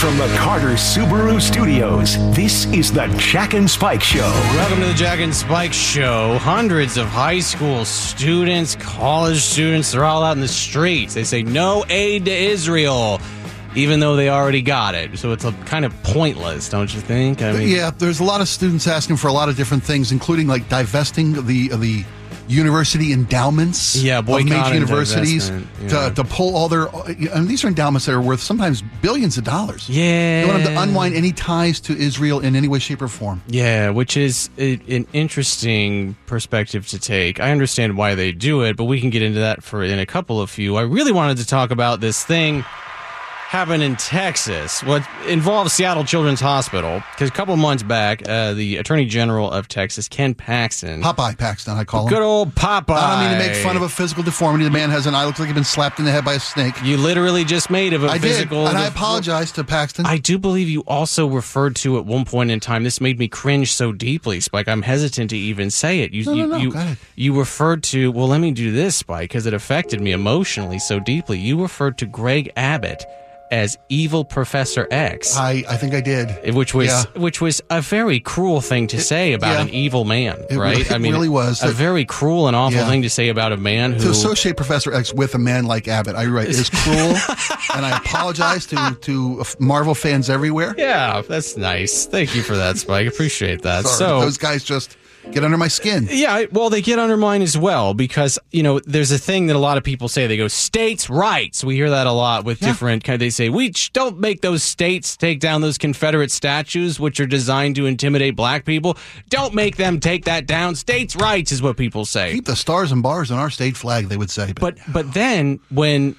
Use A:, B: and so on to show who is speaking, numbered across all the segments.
A: From the Carter Subaru Studios, this is the Jack and Spike Show.
B: Welcome to the Jack and Spike Show. Hundreds of high school students, college students, they're all out in the streets. They say no aid to Israel, even though they already got it. So it's kind of pointless, don't you think? I mean,
C: yeah, there's a lot of students asking for a lot of different things, including like divesting the university endowments of major universities to pull all their. And these are endowments that are worth sometimes billions of dollars.
B: Yeah,
C: they want them to unwind any ties to Israel in any way, shape, or form.
B: Yeah, which is an interesting perspective to take. I understand why they do it, but we can get into that in a couple of few. I really wanted to talk about this thing happened in Texas, what involves Seattle Children's Hospital, because a couple months back, the Attorney General of Texas, Ken Paxton.
C: Popeye Paxton, I call him.
B: Good old Popeye.
C: I don't mean to make fun of a physical deformity. The man has an eye, looks like he's been slapped in the head by a snake.
B: You literally just made of a physical...
C: And I apologize to Paxton.
B: I do believe you also referred to at one point in time, this made me cringe so deeply, Spike, I'm hesitant to even say it.
C: No, go ahead.
B: You referred to, well, let me do this, Spike, because it affected me emotionally so deeply. You referred to Greg Abbott as evil Professor X.
C: I think I did.
B: Which was a very cruel thing to say about an evil man, right?
C: It really was.
B: A very cruel and awful thing to say about a man who...
C: To associate Professor X with a man like Abbott, you're right, is cruel, and I apologize to Marvel fans everywhere.
B: Yeah, that's nice. Thank you for that, Spike. Appreciate that.
C: Sorry,
B: so
C: those guys just get under my skin.
B: Yeah, well, they get under mine as well because, there's a thing that a lot of people say. They go, states' rights. We hear that a lot with different kind. They say, we don't make those states take down those Confederate statues, which are designed to intimidate black people. Don't make them take that down. States' rights is what people say.
C: Keep the stars and bars on our state flag, they would say.
B: But then when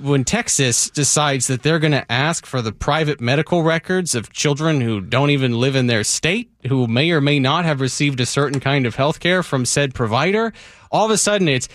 B: Texas decides that they're going to ask for the private medical records of children who don't even live in their state, who may or may not have received a certain kind of health care from said provider, all of a sudden it's,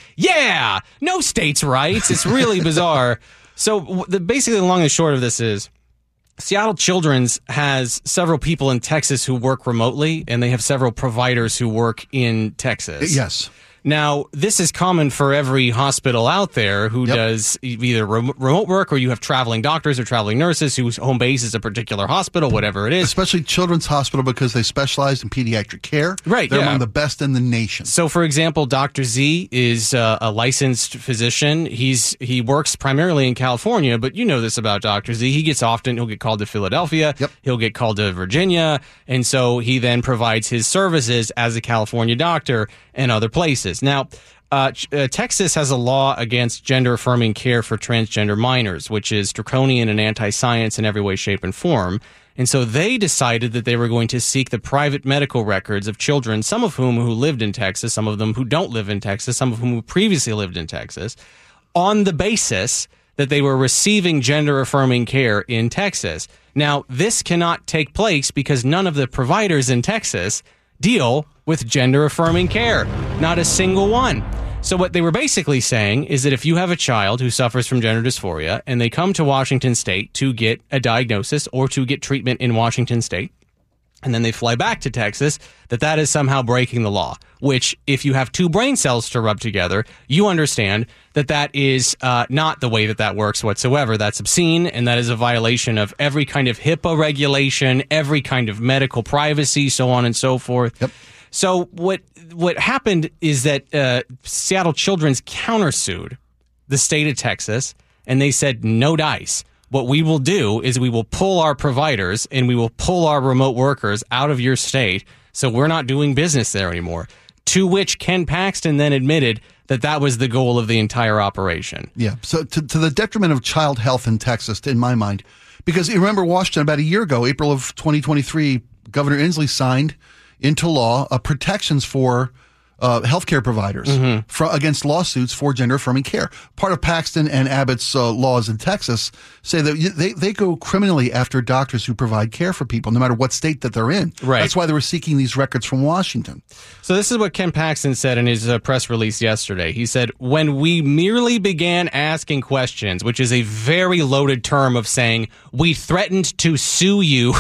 B: no states' rights. It's really bizarre. So basically the long and short of this is Seattle Children's has several people in Texas who work remotely, and they have several providers who work in Texas.
C: Yes.
B: Now, this is common for every hospital out there who does either remote work, or you have traveling doctors or traveling nurses whose home base is a particular hospital, whatever it is.
C: Especially Children's Hospital, because they specialize in pediatric care.
B: Right,
C: They're among the best in the nation.
B: So, for example, Dr. Z is a licensed physician. He works primarily in California, but you know this about Dr. Z. He'll get called to Philadelphia.
C: Yep.
B: He'll get called to Virginia. And so he then provides his services as a California doctor and other places. Now, Texas has a law against gender-affirming care for transgender minors, which is draconian and anti-science in every way, shape, and form. And so they decided that they were going to seek the private medical records of children, some of whom who lived in Texas, some of them who don't live in Texas, some of whom who previously lived in Texas, on the basis that they were receiving gender-affirming care in Texas. Now, this cannot take place because none of the providers in Texas deal with gender-affirming care. Not a single one. So what they were basically saying is that if you have a child who suffers from gender dysphoria and they come to Washington State to get a diagnosis or to get treatment in Washington State, and then they fly back to Texas, that is somehow breaking the law, which if you have two brain cells to rub together, you understand that is not the way that works whatsoever. That's obscene, and that is a violation of every kind of HIPAA regulation, every kind of medical privacy, so on and so forth.
C: Yep.
B: So what happened is that Seattle Children's countersued the state of Texas, and they said, no dice. What we will do is we will pull our providers and we will pull our remote workers out of your state, so we're not doing business there anymore. To which Ken Paxton then admitted that was the goal of the entire operation.
C: Yeah, so to the detriment of child health in Texas, in my mind, because you remember Washington about a year ago, April of 2023, Governor Inslee signed into law protections for healthcare providers against lawsuits for gender-affirming care. Part of Paxton and Abbott's laws in Texas say that they go criminally after doctors who provide care for people, no matter what state that they're in.
B: Right.
C: That's why they were seeking these records from Washington.
B: So this is what Ken Paxton said in his press release yesterday. He said, when we merely began asking questions, which is a very loaded term of saying, we threatened to sue you.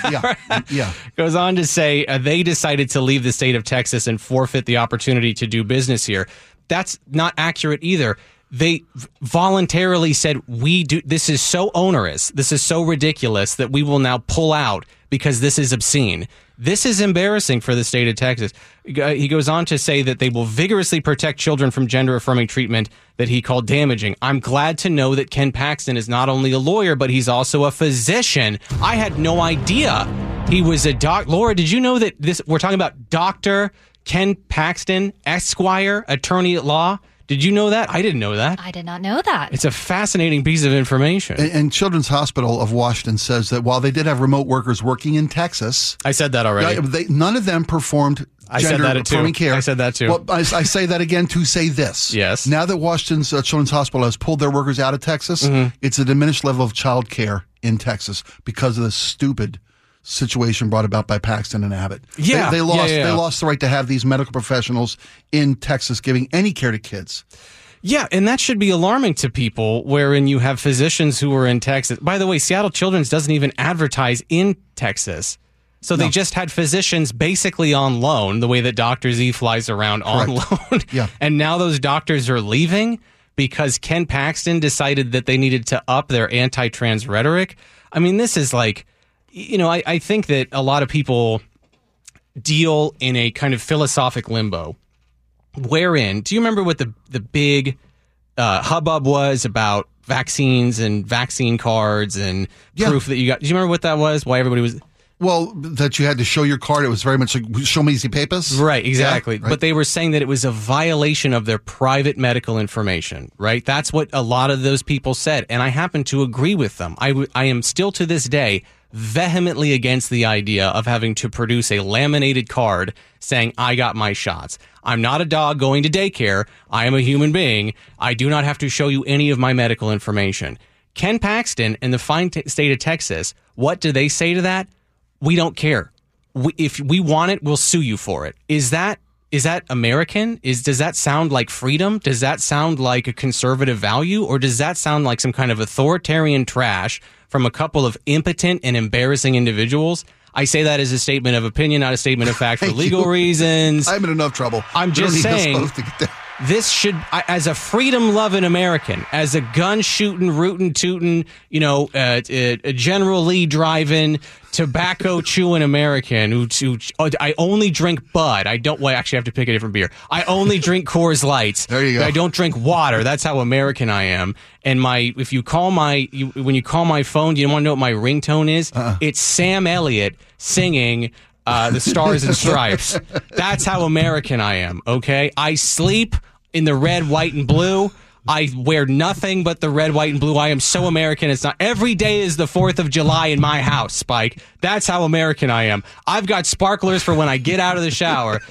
C: Yeah.
B: Goes on to say they decided to leave the state of Texas and forfeit the opportunity to do business here. That's not accurate either. they voluntarily said, this is so onerous, this is so ridiculous that we will now pull out because this is obscene. This is embarrassing for the state of Texas. He goes on to say that they will vigorously protect children from gender-affirming treatment that he called damaging. I'm glad to know that Ken Paxton is not only a lawyer, but he's also a physician. I had no idea he was a doc. Laura, did you know that we're talking about Dr. Ken Paxton, Esquire, attorney at law? Did you know that? I didn't know that.
D: I did not know that.
B: It's a fascinating piece of information.
C: And Children's Hospital of Washington says that while they did have remote workers working in Texas,
B: I said that already.
C: None of them performed gender-affirming care.
B: I said that too.
C: Well, I say that again to say this.
B: Yes.
C: Now that Washington's Children's Hospital has pulled their workers out of Texas, it's a diminished level of child care in Texas because of the stupid situation brought about by Paxton and Abbott.
B: Yeah,
C: they lost the right to have these medical professionals in Texas giving any care to kids.
B: Yeah, and that should be alarming to people wherein you have physicians who are in Texas. By the way, Seattle Children's doesn't even advertise in Texas. So they just had physicians basically on loan, the way that Dr. Z flies around on loan.
C: Yeah. And
B: now those doctors are leaving because Ken Paxton decided that they needed to up their anti-trans rhetoric. I mean, this is like, I think that a lot of people deal in a kind of philosophic limbo. Wherein, do you remember what the big hubbub was about vaccines and vaccine cards and proof that you got? Do you remember what that was? Why everybody was...
C: Well, that you had to show your card. It was very much like, show me these papers.
B: Right, exactly.
C: Yeah, right.
B: But they were saying that it was a violation of their private medical information, right? That's what a lot of those people said. And I happen to agree with them. I am still to this day vehemently against the idea of having to produce a laminated card saying, I got my shots. I'm not a dog going to daycare. I am a human being. I do not have to show you any of my medical information. Ken Paxton and the fine state of Texas, what do they say to that? We don't care. If we want it, we'll sue you for it. Is that American? Does that sound like freedom? Does that sound like a conservative value? Or does that sound like some kind of authoritarian trash from a couple of impotent and embarrassing individuals? I say that as a statement of opinion, not a statement of fact for legal reasons.
C: I'm in enough trouble.
B: I'm just saying, this should, as a freedom-loving American, as a gun-shooting, rootin'-tootin', a General Lee driving, tobacco-chewing American who I only drink Bud. I don't. Well, actually, I have to pick a different beer. I only drink Coors Lights.
C: There you go.
B: I don't drink water. That's how American I am. And when you call my phone, do you want to know what my ringtone is? It's Sam Elliott singing the Stars and Stripes. That's how American I am, okay? I sleep in the red, white, and blue. I wear nothing but the red, white, and blue. I am so American. It's not every day is the 4th of July in my house, Spike. That's how American I am. I've got sparklers for when I get out of the shower.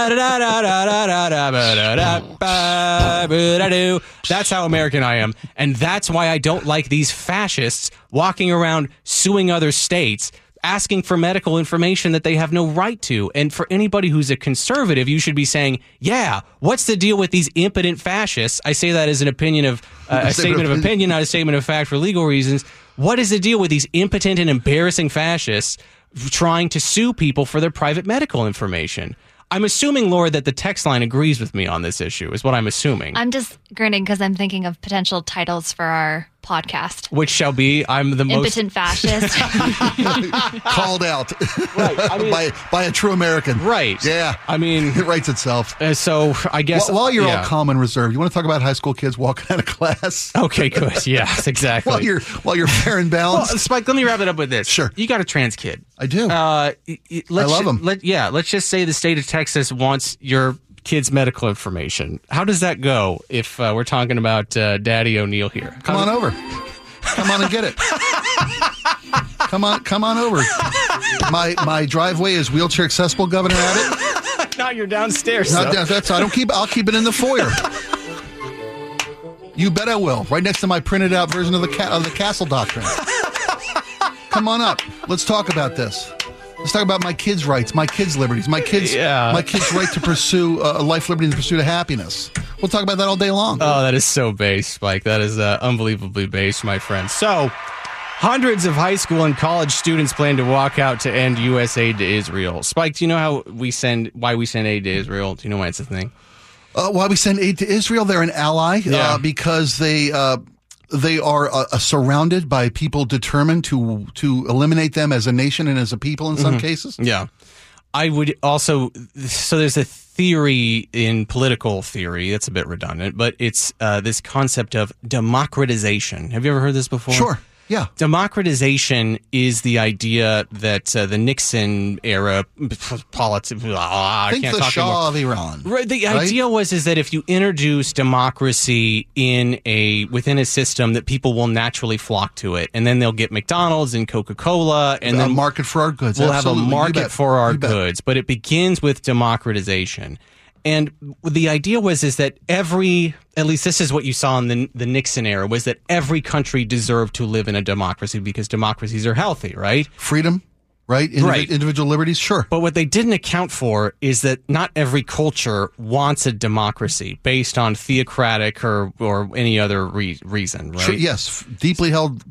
B: That's how American I am. And that's why I don't like these fascists walking around suing other states, asking for medical information that they have no right to. And for anybody who's a conservative, you should be saying, yeah, what's the deal with these impotent fascists? I say that as an opinion of a statement of opinion, not a statement of fact for legal reasons. What is the deal with these impotent and embarrassing fascists trying to sue people for their private medical information? I'm assuming, Laura, that the text line agrees with me on this issue, is what I'm assuming.
D: I'm just grinning because I'm thinking of potential titles for our podcast.
B: Which shall be, I'm the most...
D: Impotent fascist.
C: Called out.
B: Right. I mean,
C: by a true American.
B: Right.
C: Yeah.
B: I mean...
C: It writes itself.
B: So, I guess...
C: While you're all calm and reserved, you want to talk about high school kids walking out of class?
B: Okay, good. Yes, exactly.
C: while you're fair and balanced.
B: Well, Spike, let me wrap it up with this.
C: Sure.
B: You got a trans kid.
C: I do. I love them.
B: Let's just say the state of Texas wants your kid's medical information. How does that go if we're talking about Daddy O'Neill here?
C: Come on over. Come on and get it. Come on over. My driveway is wheelchair accessible, Governor Abbott.
B: Not your downstairs.
C: I'll keep it in the foyer. You bet I will. Right next to my printed out version of the Castle Doctrine. Come on up. Let's talk about this. Let's talk about my kids' rights, my kids' liberties, my kids' right to pursue a life, liberty, and the pursuit of happiness. We'll talk about that all day long.
B: Oh, that is so base, Spike. That is unbelievably base, my friend. So, hundreds of high school and college students plan to walk out to end U.S. aid to Israel. Spike, do you know why we send aid to Israel? Do you know why it's a thing?
C: Why we send aid to Israel? They're an ally because they are surrounded by people determined to eliminate them as a nation and as a people in some cases.
B: Yeah. I would also, so there's a theory in political theory, that's a bit redundant, but it's this concept of democratization. Have you ever heard this before?
C: Sure. Yeah.
B: Democratization is the idea that the Nixon era politics.
C: Think the Shah of Iran.
B: Right. The idea is that if you introduce democracy within a system, that people will naturally flock to it, and then they'll get McDonald's and Coca-Cola, and then
C: a market for our goods.
B: We'll have a market for our goods, but it begins with democratization. And the idea is that at least this is what you saw in the Nixon era, was that every country deserved to live in a democracy because democracies are healthy, right?
C: Freedom, right? Individual liberties, sure.
B: But what they didn't account for is that not every culture wants a democracy based on theocratic or any other reason, right?
C: Sure, yes, deeply held,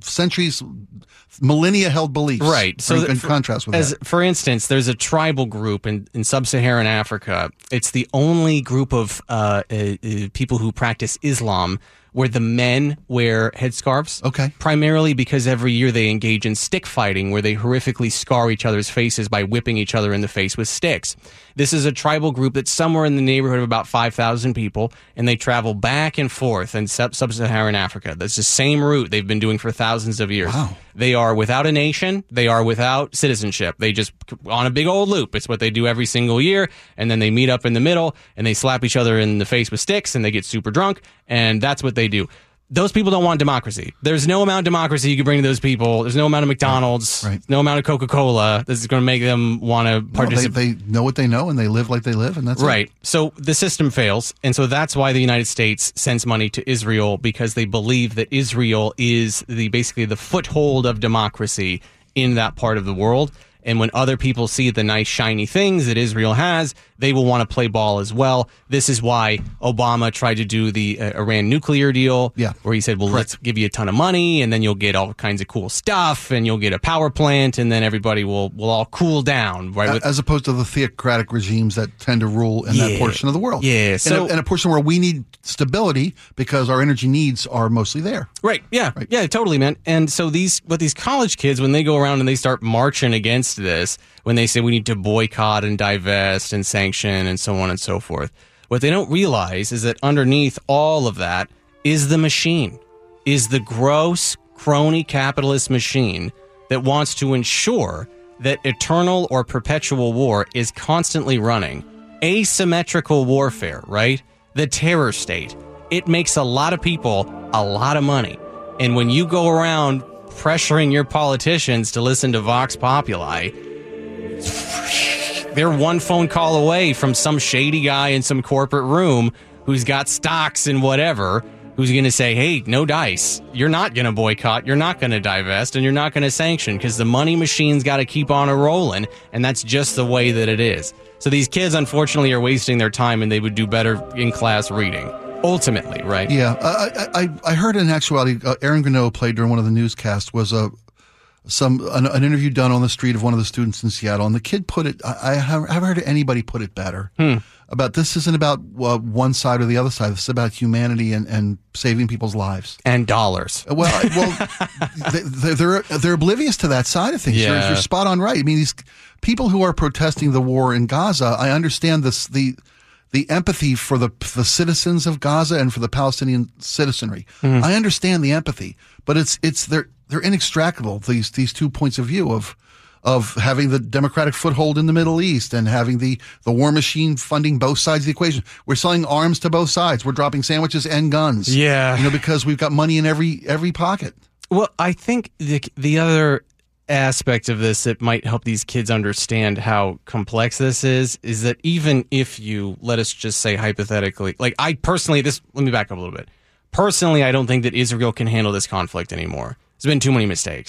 C: millennia held beliefs.
B: Right. So
C: in contrast with that.
B: For instance, there's a tribal group in sub-Saharan Africa. It's the only group of people who practice Islam where the men wear headscarves.
C: Okay.
B: Primarily because every year they engage in stick fighting where they horrifically scar each other's faces by whipping each other in the face with sticks. This is a tribal group that's somewhere in the neighborhood of about 5,000 people, and they travel back and forth in sub-Saharan Africa. That's the same route they've been doing for thousands of years.
C: Wow.
B: They are without a nation. They are without citizenship. They just on a big old loop. It's what they do every single year, and then they meet up in the middle, and they slap each other in the face with sticks, and they get super drunk, and that's what they do. Those people don't want democracy. There's no amount of democracy you can bring to those people. There's no amount of McDonald's, no amount of Coca-Cola that's going to make them want to participate.
C: They know what they know, and they live like they live, and that's
B: right.
C: It.
B: So the system fails, and so that's why the United States sends money to Israel, because they believe that Israel is basically the foothold of democracy in that part of the world. And when other people see the nice shiny things that Israel has, they will want to play ball as well. This is why Obama tried to do the Iran nuclear deal, where he said, well, let's give you a ton of money, and then you'll get all kinds of cool stuff, and you'll get a power plant, and then everybody will all cool down. Right?
C: As opposed to the theocratic regimes that tend to rule in that portion of the world.
B: Yeah. So,
C: and a portion where we need stability because our energy needs are mostly there.
B: Right. Yeah. Right. Yeah, totally, man. And so these college kids, when they go around and they start marching against this, when they say we need to boycott and divest and sanction and so on and so forth, what they don't realize is that underneath all of that is the machine, is the gross crony capitalist machine that wants to ensure that eternal or perpetual war is constantly running. Asymmetrical warfare, right? The terror state. It makes a lot of people a lot of money. And when you go around pressuring your politicians to listen to Vox Populi, they're one phone call away from some shady guy in some corporate room who's got stocks and whatever, who's going to say, hey, no dice. You're not going to boycott, you're not going to divest, and you're not going to sanction, because the money machine's got to keep on a-rolling, and that's just the way that it is. So these kids, unfortunately, are wasting their time, and they would do better in class reading. Ultimately, right?
C: Yeah. I heard in actuality, Aaron Gano played during one of the newscasts was an interview done on the street of one of the students in Seattle, and the kid put it, I haven't heard anybody put it better, about this isn't about one side or the other side. This is about humanity and saving people's lives.
B: And dollars.
C: Well, they're oblivious to that side of things.
B: Yeah.
C: You're spot on right. I mean, these people who are protesting the war in Gaza, I understand the empathy for the citizens of Gaza and for the Palestinian citizenry. I understand the empathy, but they're inextricable, these two points of view of having the democratic foothold in the Middle East and having the war machine funding both sides of the equation. We're selling arms to both sides. We're dropping sandwiches and guns.
B: Yeah.
C: Because we've got money in every pocket.
B: Well, I think the other aspect of this that might help these kids understand how complex this is that even if you, let us just say hypothetically, like I personally, let me back up a little bit. Personally, I don't think that Israel can handle this conflict anymore. There's been too many mistakes.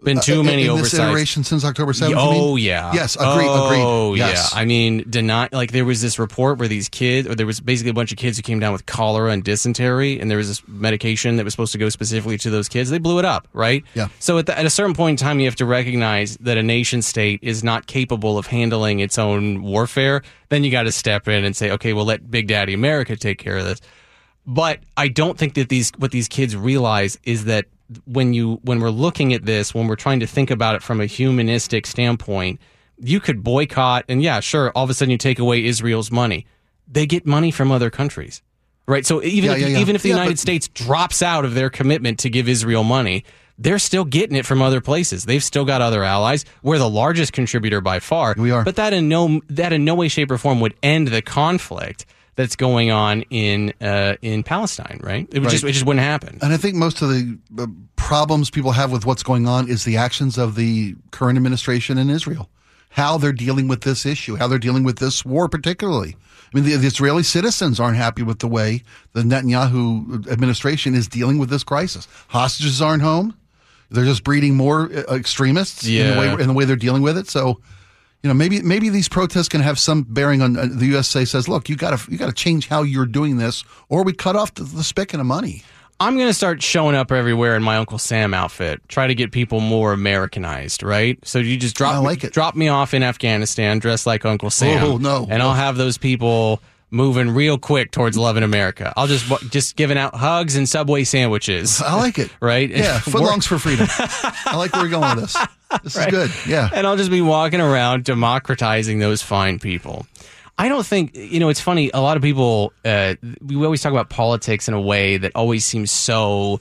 B: Been too many
C: in
B: oversights.
C: this iteration since October 7th?
B: Oh, yeah.
C: Yes, agreed.
B: Oh,
C: Yes.
B: yeah. I mean, there was this report where there was basically a bunch of kids who came down with cholera and dysentery, and there was this medication that was supposed to go specifically to those kids. They blew it up, right?
C: Yeah.
B: So at a certain point in time, you have to recognize that a nation state is not capable of handling its own warfare. Then you got to step in and say, okay, well, let Big Daddy America take care of this. But I don't think that what these kids realize is that when we're looking at this, when we're trying to think about it from a humanistic standpoint, you could boycott, and yeah, sure, all of a sudden you take away Israel's money. They get money from other countries, right? So even if the United States drops out of their commitment to give Israel money, they're still getting it from other places. They've still got other allies. We're the largest contributor by far.
C: We are.
B: But that in no way, shape, or form would end the conflict that's going on in Palestine, right? It just wouldn't happen.
C: And I think most of the problems people have with what's going on is the actions of the current administration in Israel, how they're dealing with this issue, how they're dealing with this war particularly. I mean, the Israeli citizens aren't happy with the way the Netanyahu administration is dealing with this crisis. Hostages aren't home. They're just breeding more extremists in the way they're dealing with it. So, maybe these protests can have some bearing on the USA says, look, you got to change how you're doing this, or we cut off the spigot of money.
B: I'm going to start showing up everywhere in my Uncle Sam outfit. Try to get people more Americanized, right? So you just drop me off in Afghanistan dressed like Uncle Sam.
C: Oh, no.
B: And I'll have those people moving real quick towards loving America. I'll just giving out hugs and Subway sandwiches.
C: I like it.
B: Right?
C: Yeah, footlongs for freedom. I like where we're going with this. This is good. Yeah.
B: And I'll just be walking around democratizing those fine people. I don't think, it's funny. A lot of people, we always talk about politics in a way that always seems so,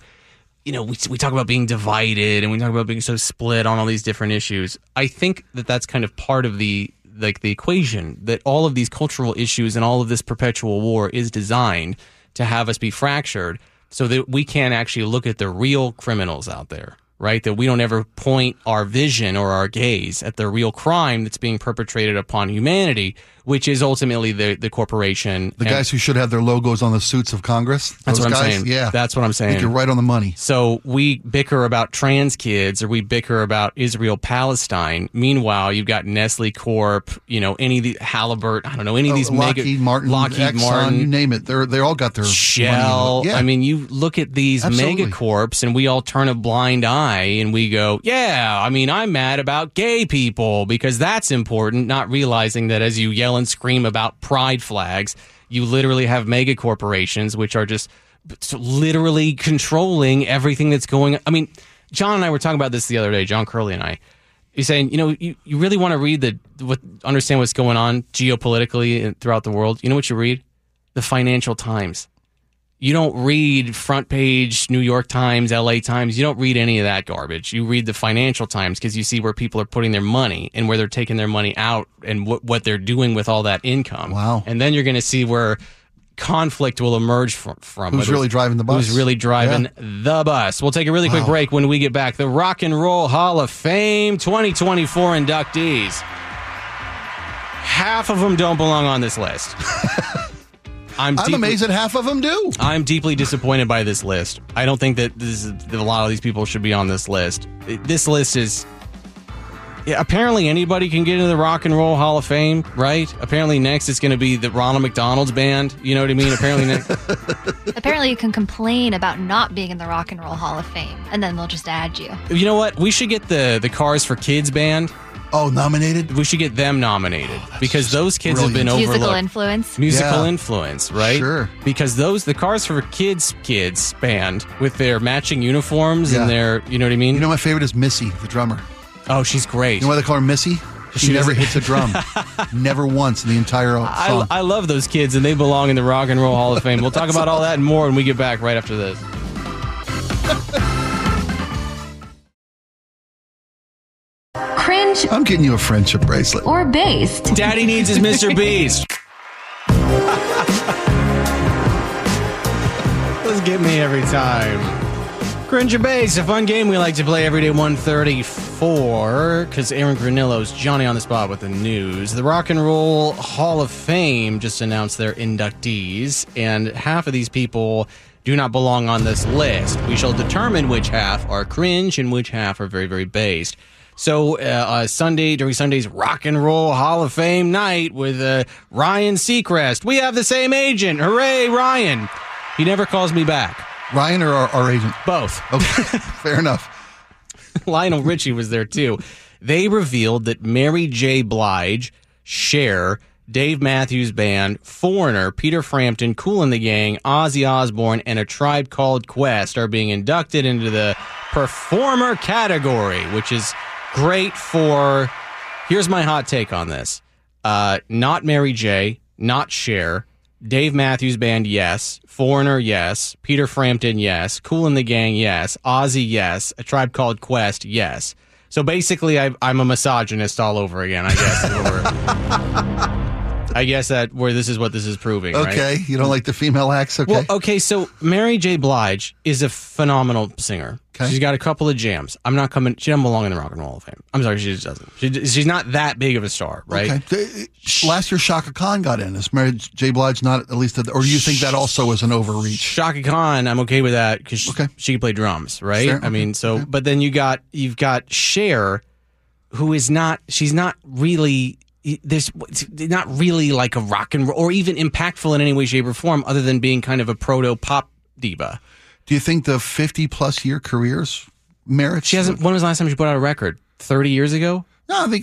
B: we talk about being divided and we talk about being so split on all these different issues. I think that that's kind of part of the equation, that all of these cultural issues and all of this perpetual war is designed to have us be fractured so that we can't actually look at the real criminals out there. Right? That we don't ever point our vision or our gaze at the real crime that's being perpetrated upon humanity, which is ultimately the corporation.
C: The guys who should have their logos on the suits of Congress.
B: That's what I'm
C: guys,
B: saying.
C: Yeah.
B: That's what I'm saying.
C: I think you're right on the money.
B: So we bicker about trans kids or we bicker about Israel-Palestine. Meanwhile, you've got Nestle Corp, any of the Halliburton, I don't know, any of these
C: Lockheed Martin, Exxon, you name it. They all got their
B: Shell.
C: money. Yeah.
B: I mean, you look at these megacorps and we all turn a blind eye and we go, I'm mad about gay people because that's important, not realizing that as you yell and scream about pride flags, you literally have mega corporations which are just literally controlling everything that's going on. I mean, John and I were talking about this the other day, John Curley and I. He's saying, you really want to read understand what's going on geopolitically throughout the world. You know what you read? The Financial Times. You don't read front page New York Times, LA Times. You don't read any of that garbage. You read the Financial Times because you see where people are putting their money and where they're taking their money out and what they're doing with all that income.
C: Wow.
B: And then you're going to see where conflict will emerge from.
C: Who's really driving the bus?
B: Who's really driving the bus. We'll take a really quick break. When we get back, the Rock and Roll Hall of Fame 2024 inductees. Half of them don't belong on this list. I'm
C: amazed that half of them do.
B: I'm deeply disappointed by this list. I don't think that a lot of these people should be on this list. This list is... apparently anybody can get into the Rock and Roll Hall of Fame, right? Apparently next it's going to be the Ronald McDonald's Band. You know what I mean?
D: Apparently you can complain about not being in the Rock and Roll Hall of Fame, and then they'll just add you.
B: You know what? We should get the Cars for Kids Band.
C: Oh, nominated?
B: We should get them nominated because those kids have been overlooked. Musical influence, right?
C: Sure.
B: Because the Cars for Kids band with their matching uniforms and their, you know what I mean?
C: You know, my favorite is Missy, the drummer.
B: Oh, she's great.
C: You know why they call her Missy? She never hits a drum. Never once in the entire song.
B: I love those kids, and they belong in the Rock and Roll Hall of Fame. We'll talk about all that and more when we get back right after this.
E: Cringe.
C: I'm getting you a friendship bracelet.
E: Or based.
B: Daddy needs his Mr. Beast. Let's get me every time. Cringe or Base, a fun game we like to play every day, 1:34, because Aaron Granillo's Johnny on the Spot with the news. The Rock and Roll Hall of Fame just announced their inductees, and half of these people do not belong on this list. We shall determine which half are cringe and which half are very, very based. So during Sunday's Rock and Roll Hall of Fame night with Ryan Seacrest, we have the same agent. Hooray, Ryan. He never calls me back.
C: Ryan or our agent?
B: Both.
C: Okay, fair enough.
B: Lionel Richie was there too. They revealed that Mary J. Blige, Cher, Dave Matthews Band, Foreigner, Peter Frampton, Kool and the Gang, Ozzy Osbourne, and A Tribe Called Quest are being inducted into the performer category, which is great for... Here's my hot take on this. Not Mary J., not Cher, Dave Matthews Band, yes. Foreigner, yes. Peter Frampton, yes. Kool and the Gang, yes. Ozzy, yes. A Tribe Called Quest, yes. So basically, I'm a misogynist all over again, I guess. I guess that this is what this is proving,
C: okay,
B: right?
C: You don't like the female acts? Okay.
B: Well, okay, so Mary J. Blige is a phenomenal singer.
C: Okay.
B: She's got a couple of jams. She doesn't belong in the Rock and Roll Hall of Fame. I'm sorry, she just doesn't. She's not that big of a star, right?
C: Okay. Last year, Shaka Khan got in. Is Mary J. Blige not at least, or do you think that also was an overreach? Shaka
B: Khan, I'm okay with that because she can play drums, right?
C: Sure.
B: I mean, but then you've got Cher, who is not. She's not really. There's not really like a rock and roll or even impactful in any way, shape, or form, other than being kind of a proto pop diva.
C: Do you think the 50+ year careers merits?
B: She hasn't. When was the last time she put out a record? 30 years ago?
C: No, I think.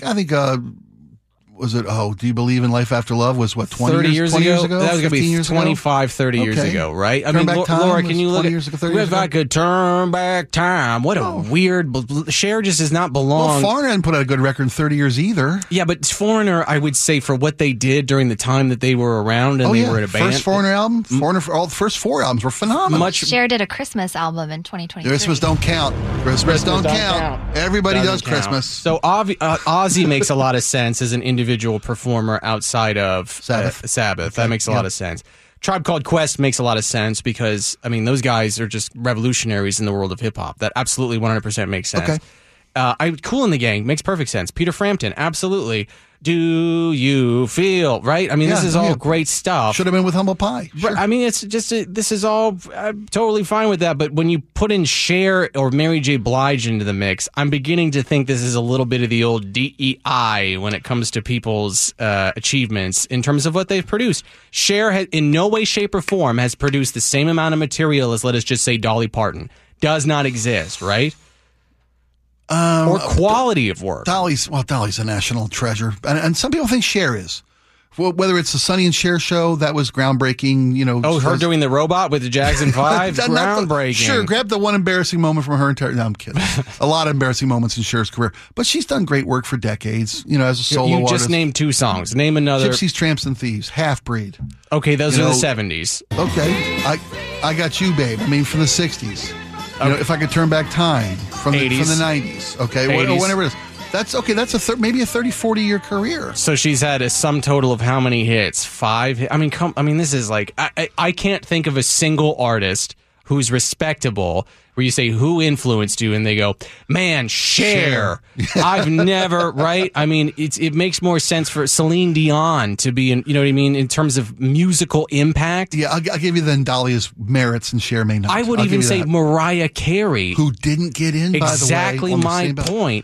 C: Was it? Oh, Do You Believe in Life After Love? Was what 20 years ago?
B: That was going to be 25, 30 years ago, right? I mean, Laura, can you look at
C: years ago, 30 years
B: if I could turn back time? What a weird. Cher just does not belong.
C: Well, Foreigner didn't put out a good record in 30 years either.
B: Yeah, but Foreigner, I would say, for what they did during the time that they were around and they were in a band.
C: First Foreigner album, Foreigner for all the first 4 albums were phenomenal.
D: Cher did a Christmas album in 2023.
C: Christmas don't count. Christmas don't count. Everybody does Christmas.
B: So Ozzy makes a lot of sense as an individual performer outside of Sabbath. That makes a lot of sense. Tribe Called Quest makes a lot of sense because, I mean, those guys are just revolutionaries in the world of hip-hop. That absolutely 100% makes sense. Kool and the Gang makes perfect sense. Peter Frampton, absolutely. Do you feel, right? I mean, this is all great stuff.
C: Should have been with Humble Pie. Sure.
B: I mean, it's just, this is all, I'm totally fine with that. But when you put in Cher or Mary J. Blige into the mix, I'm beginning to think this is a little bit of the old DEI when it comes to people's achievements in terms of what they've produced. Cher, in no way, shape, or form has produced the same amount of material as, let us just say, Dolly Parton. Does not exist, right? Or quality of work.
C: Dolly's a national treasure, and some people think Cher is. Whether it's the Sonny and Cher show, that was groundbreaking. You know,
B: her doing the robot with the Jackson 5, groundbreaking.
C: Sure, grab the one embarrassing moment from her entire. No, I'm kidding. A lot of embarrassing moments in Cher's career, but she's done great work for decades. You know, as a solo artist.
B: You just named 2 songs. Name another.
C: Gypsies, Tramps, and Thieves. Half Breed.
B: Okay, those are the 70s.
C: Okay, I got you, babe. I mean, from the 60s. You know, if I could turn back time from the 90s, okay,
B: 80s.
C: Whatever it is. That's okay. That's maybe a 30, 40-year career.
B: So she's had a sum total of how many hits? 5? I mean, this is like I can't think of a single artist who's respectable where you say, who influenced you? And they go, man, Cher. I've never, right? I mean, it makes more sense for Celine Dion to be in, you know what I mean, in terms of musical impact.
C: Yeah, I'll give you then Dolly's merits and Cher may not.
B: I would even say Mariah Carey.
C: Who didn't get in, by the way.
B: Exactly my point.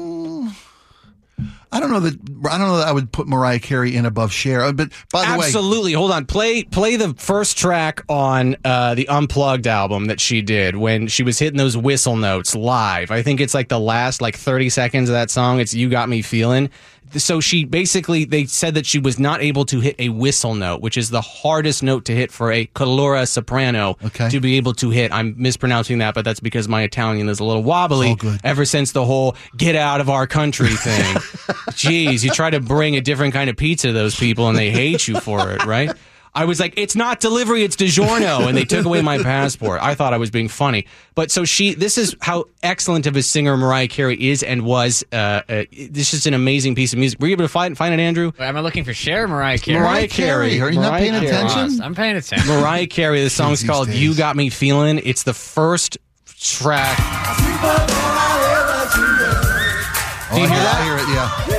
C: I don't know that I would put Mariah Carey in above Cher. But by the way,
B: absolutely. Hold on. Play the first track on the Unplugged album that she did when she was hitting those whistle notes live. I think it's like the last 30 seconds of that song. It's "You Got Me Feeling." So they said that she was not able to hit a whistle note, which is the hardest note to hit for a colora soprano to be able to hit. I'm mispronouncing that, but that's because my Italian is a little wobbly ever since the whole "get out of our country" thing. Jeez, you try to bring a different kind of pizza to those people and they hate you for it, right? I was like, it's not delivery, it's DiGiorno, and they took away my passport. I thought I was being funny. But so this is how excellent of a singer Mariah Carey is and was. This is an amazing piece of music. Were you able to find it, Andrew?
F: Am I looking for Cher or Mariah Carey?
C: Mariah Carey. Are you not paying attention?
F: I'm paying attention.
B: Mariah Carey, the song's called "You Got Me Feeling." It's the first track. Do you hear that?
C: I hear it, yeah.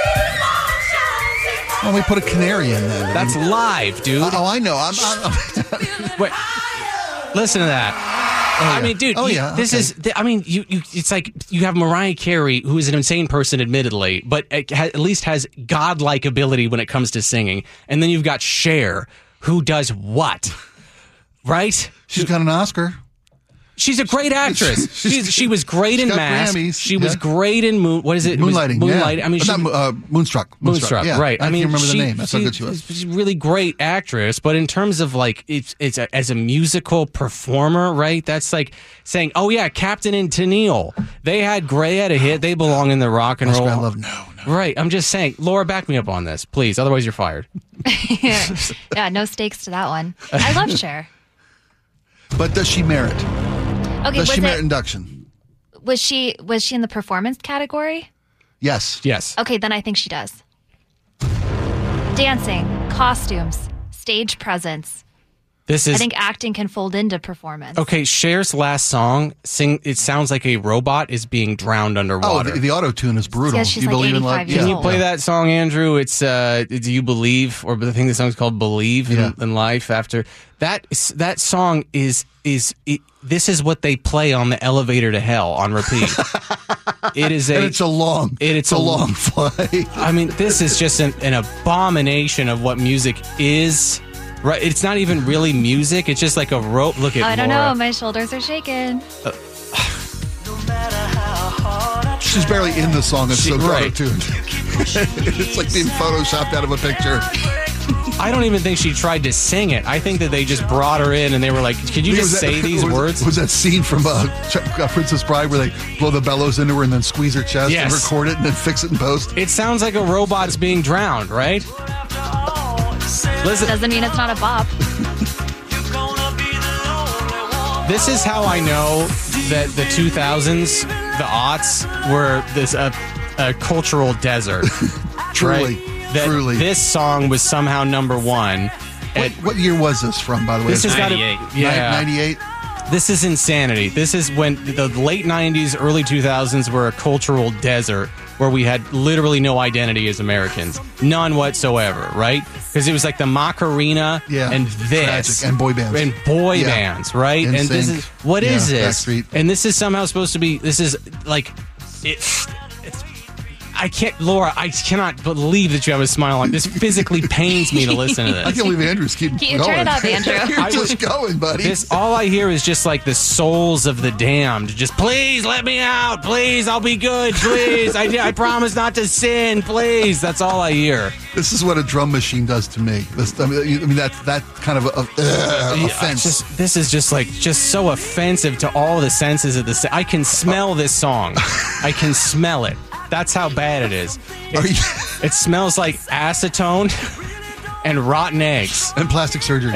C: Well, we put a canary in there.
B: That's live, dude.
C: Oh, I know.
B: Wait, listen to that. I mean, dude, this is. I mean, you. It's like you have Mariah Carey, who is an insane person, admittedly, but at least has godlike ability when it comes to singing. And then you've got Cher, who does what? Right?
C: She's got an Oscar.
B: She's a great actress. She was great in Mask.
C: Grammys,
B: she was great in
C: Moonlighting.
B: Moonlight.
C: Yeah.
B: I mean,
C: Moonstruck.
B: Moonstruck.
C: Yeah.
B: Right.
C: I
B: mean,
C: can't remember the name. That's how good she was.
B: She's a really great actress, but in terms of like, as a musical performer, right? That's like saying, oh yeah, Captain and Tennille. They had a hit. They belong in the rock and roll.
C: I love no.
B: Right. I'm just saying, Laura, back me up on this, please. Otherwise, you're fired.
D: Yeah, no stakes to that one. I love Cher.
C: But does she merit?
D: Okay,
C: Does she merit induction?
D: Was she in the performance category?
C: Yes.
B: Yes.
D: Okay, then I think she does. Dancing, costumes, stage presence. I think acting can fold into performance.
B: Okay, Cher's last song, it sounds like a robot is being drowned underwater.
C: Oh, the auto-tune is brutal.
D: Yeah, she's
C: you
D: like
C: believe in love?
D: 85 years
B: Can you
D: old.
B: play that song, Andrew? It's Do You Believe? Or I think the song's called Believe in Life. After that song this is what they play on the elevator to hell on repeat.
C: It's a long flight.
B: I mean, this is just an abomination of what music is. Right, it's not even really music. It's just like a rope. Look at
D: I don't
B: Laura.
D: know. My shoulders are shaking.
C: She's barely in the song. It's so
B: right.
C: auto-tuned. It's like being photoshopped out of a picture.
B: I don't even think she tried to sing it. I think that they just brought her in and they were like, "Can you just say these words?"
C: Was that scene from Princess Bride where they blow the bellows into her and then squeeze her chest and record it and then fix it in post?
B: It sounds like a robot's being drowned, right? Listen,
D: Doesn't mean it's not a bop.
B: this is how I know that the 2000s, the aughts, were this a cultural desert.
C: Truly,
B: right? That
C: truly.
B: This song was somehow number one.
C: What year was this from, by the way?
B: This has got to
C: 98.
B: This is insanity. This is when the late 90s, early 2000s were a cultural desert where we had literally no identity as Americans. None whatsoever, right? Because it was like the Macarena and this.
C: Tragic. And boy bands.
B: And boy bands, right?
C: NSYNC.
B: And this is, what is this?
C: Backstreet.
B: And this is somehow supposed to be, this is like, Laura, I cannot believe that you have a smile on. This physically pains me to listen to this.
C: I can't believe Andrew's keep going.
D: Turn it up, Andrew.
C: You're just going, buddy.
B: All I hear is just like the souls of the damned. Just, please let me out. Please, I'll be good. Please, I promise not to sin. Please, that's all I hear.
C: This is what a drum machine does to me. I mean, that kind of offense.
B: This is just so offensive to all the senses of the. I can smell this song. I can smell it. That's how bad it is. It smells like acetone and rotten eggs.
C: And plastic surgery.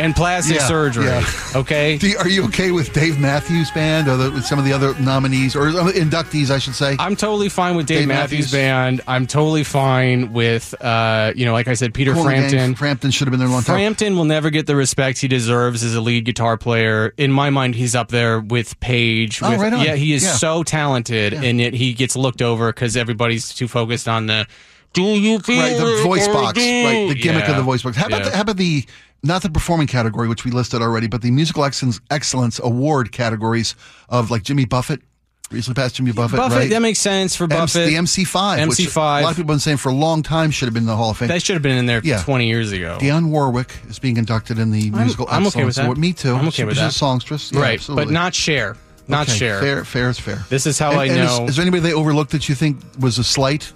B: Yeah. Okay?
C: Are you okay with Dave Matthews Band or some of the other nominees or inductees, I should say?
B: I'm totally fine with Dave Matthews Band. I'm totally fine with, like I said, Peter Frampton.
C: Frampton should have been there a long time.
B: Frampton will never get the respect he deserves as a lead guitar player. In my mind, he's up there with Page.
C: Oh, right on.
B: Yeah, he is so talented, and yet he gets looked over because everybody's too focused on the "Do you feel
C: right, the voice box,
B: right?
C: The gimmick of the voice box. How about the not the performing category, which we listed already, but the musical excellence award categories of like Jimmy Buffett, recently passed Jimmy Buffett, right?
B: That makes sense for Buffett.
C: The MC5, which a lot of people have been saying for a long time should have been in the Hall of Fame.
B: That should have been in there 20 years ago.
C: Dionne Warwick is being inducted in the musical excellence
B: okay with that.
C: award. Me too.
B: I'm okay with that.
C: She's a songstress,
B: right?
C: Absolutely.
B: But not Cher. Not Cher.
C: Fair is fair.
B: This is how I know.
C: Is there anybody they overlooked that you think was a slight?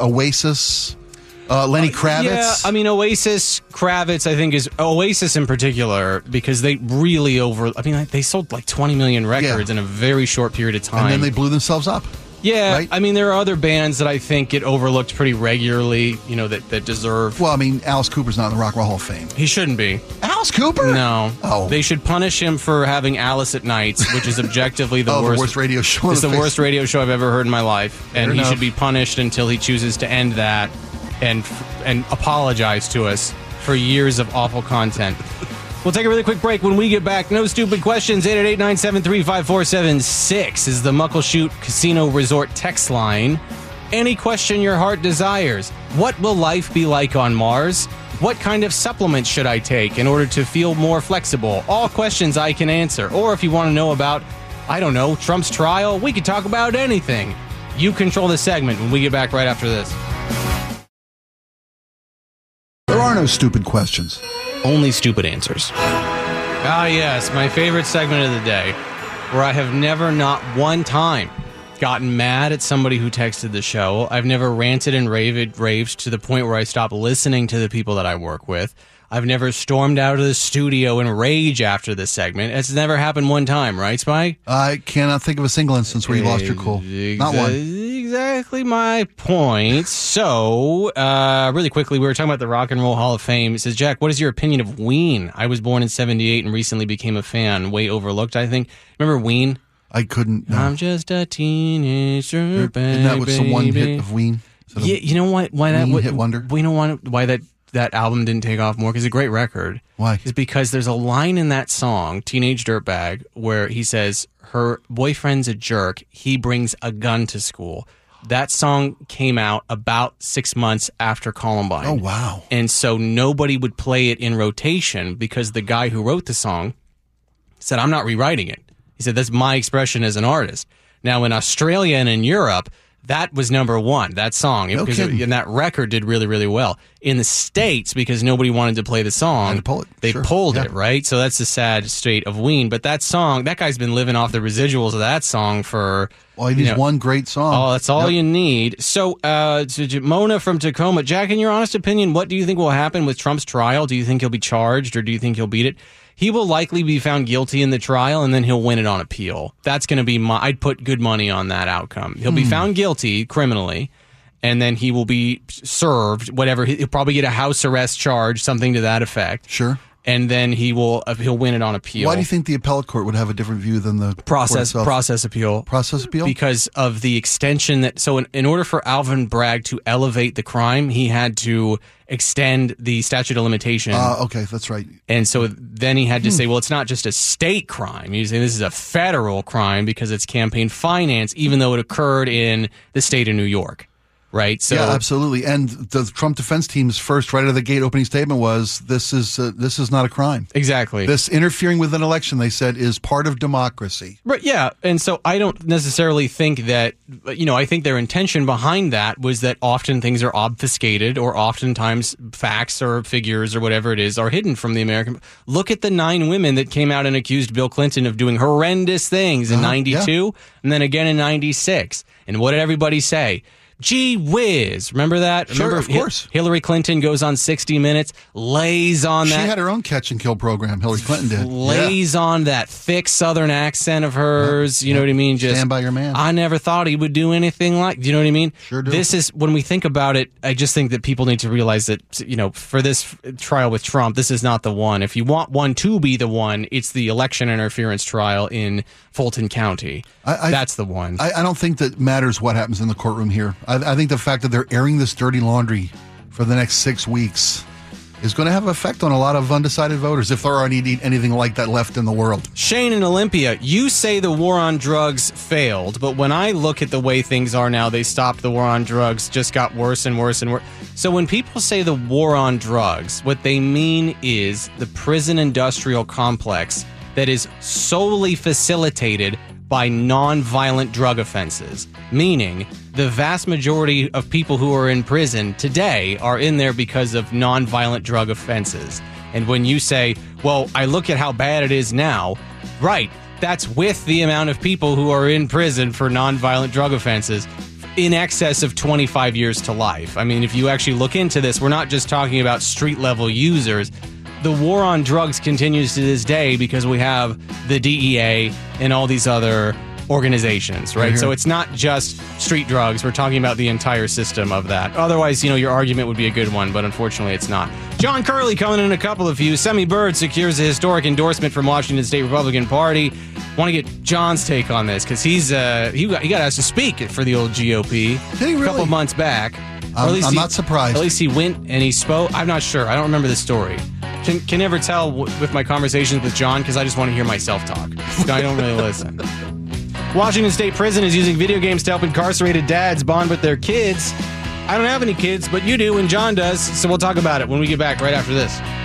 C: Oasis, Lenny Kravitz.
B: Yeah, I mean Oasis, Kravitz. I think is Oasis in particular because they really they sold like 20 million records in a very short period of time,
C: and then they blew themselves up.
B: Yeah,
C: right?
B: I mean there are other bands that I think get overlooked pretty regularly. That deserve.
C: Well, I mean Alice Cooper's not in the Rock and Roll Hall of Fame.
B: He shouldn't be.
C: Alice Cooper?
B: No.
C: Oh.
B: They should punish him for having Alice at Nights, which is objectively the
C: worst radio show.
B: It's the worst radio show I've ever heard in my life, and he should be punished until he chooses to end that and apologize to us for years of awful content. We'll take a really quick break. When we get back, no stupid questions. 888-973-5476 is the Muckleshoot Casino Resort text line. Any question your heart desires. What will life be like on Mars? What kind of supplements should I take in order to feel more flexible? All questions I can answer. Or if you want to know about, I don't know, Trump's trial, we could talk about anything. You control the segment when we get back right after this.
C: There are no stupid questions.
B: Only stupid answers. Ah, yes, my favorite segment of the day, where I have never, not one time, gotten mad at somebody who texted the show. I've never ranted and raved to the point where I stopped listening to the people that I work with. I've never stormed out of the studio in rage after this segment. It's never happened one time, right, Spike?
C: I cannot think of a single instance where you lost your cool. Not one.
B: Exactly my point. So, really quickly, we were talking about the Rock and Roll Hall of Fame. It says, Jack, what is your opinion of Ween? I was born in 78 and recently became a fan. Way overlooked, I think. Remember Ween?
C: I couldn't. No.
B: I'm just a teenager, baby.
C: Isn't that what's the one hit of Ween?
B: Yeah, you know what? Why that
C: hit wonder?
B: We know why that album didn't take off more, because it's a great record.
C: Why?
B: Is because there's a line in that song, Teenage Dirtbag, where he says, her boyfriend's a jerk, he brings a gun to school. That song came out about 6 months after Columbine.
C: Oh, wow.
B: And so nobody would play it in rotation because the guy who wrote the song said, I'm not rewriting it. He said, that's my expression as an artist. Now, in Australia and in Europe, that was number one, that song.
C: No kidding.
B: And that record did really, really well. In the States, because nobody wanted to play the song, they pulled it, right? So that's the sad state of Ween. But that song, that guy's been living off the residuals of that song for...
C: Well, he needs one great song.
B: Oh, that's all you need. So, Mona from Tacoma, Jack, in your honest opinion, what do you think will happen with Trump's trial? Do you think he'll be charged, or do you think he'll beat it? He will likely be found guilty in the trial, and then he'll win it on appeal. That's going to be I'd put good money on that outcome. He'll be found guilty criminally, and then he will be served whatever. He'll probably get a house arrest charge, something to that effect.
C: Sure.
B: And then he'll win it on appeal.
C: Why do you think the appellate court would have a different view than the
B: process appeal?
C: Process appeal?
B: Because of the extension that. So in order for Alvin Bragg to elevate the crime, he had to extend the statute of limitation.
C: Okay, that's right.
B: And so then he had to say, well, it's not just a state crime. He's saying this is a federal crime because it's campaign finance, even though it occurred in the state of New York. Right. So
C: yeah, absolutely. And the Trump defense team's first right out of the gate opening statement was, "This is not a crime."
B: Exactly.
C: This interfering with an election, they said, is part of democracy.
B: Right. Yeah. And so I don't necessarily think that, I think their intention behind that was that often things are obfuscated, or oftentimes facts or figures or whatever it is are hidden from the American. Look at the 9 women that came out and accused Bill Clinton of doing horrendous things in 92 and then again in 96. And what did everybody say? Gee whiz. Remember that?
C: Sure,
B: Remember
C: of course.
B: Hillary Clinton goes on 60 Minutes, lays on that.
C: She had her own catch and kill program, Hillary Clinton did.
B: Lays on that thick Southern accent of hers. You know what I mean? Just
C: stand by your man.
B: I never thought he would do anything like, you know what I mean?
C: Sure do.
B: This is, when we think about it, I just think that people need to realize that, for this trial with Trump, this is not the one. If you want one to be the one, it's the election interference trial in Fulton County. That's the one.
C: I don't think that matters what happens in the courtroom here. I think the fact that they're airing this dirty laundry for the next 6 weeks is going to have an effect on a lot of undecided voters, if there are anything like that left in the world.
B: Shane in Olympia, you say the war on drugs failed, but when I look at the way things are now, they stopped the war on drugs, just got worse and worse and worse. So when people say the war on drugs, what they mean is the prison industrial complex that is solely facilitated by non-violent drug offenses, meaning the vast majority of people who are in prison today are in there because of non-violent drug offenses. And when you say, well, I look at how bad it is now, right, that's with the amount of people who are in prison for non-violent drug offenses in excess of 25 years to life. I mean, if you actually look into this, we're not just talking about street-level users. The war on drugs continues to this day because we have the DEA and all these other organizations, right? So it's not just street drugs. We're talking about the entire system of that. Otherwise, your argument would be a good one, but unfortunately it's not. John Curley coming in a couple of you. Semi Bird secures a historic endorsement from Washington State Republican Party. Want to get John's take on this because he got asked to speak for the old GOP a couple of months back.
C: I'm not surprised.
B: At least he went and he spoke. I'm not sure. I don't remember the story. Can never tell with my conversations with John because I just want to hear myself talk. I don't really listen. Washington State Prison is using video games to help incarcerated dads bond with their kids. I don't have any kids, but you do, and John does. So we'll talk about it when we get back right after this.